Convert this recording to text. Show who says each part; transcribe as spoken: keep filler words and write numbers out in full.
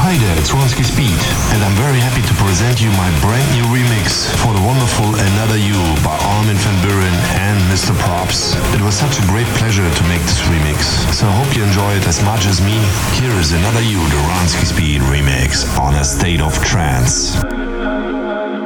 Speaker 1: Hi there, it's Ronski Speed, and I'm very happy to present you my brand new remix for the wonderful Another You by Armin van Buuren and Mister Props. It was such a great pleasure to make this remix, so I hope you enjoy it as much as me. Here is Another You, the Ronski Speed remix on A State of Trance.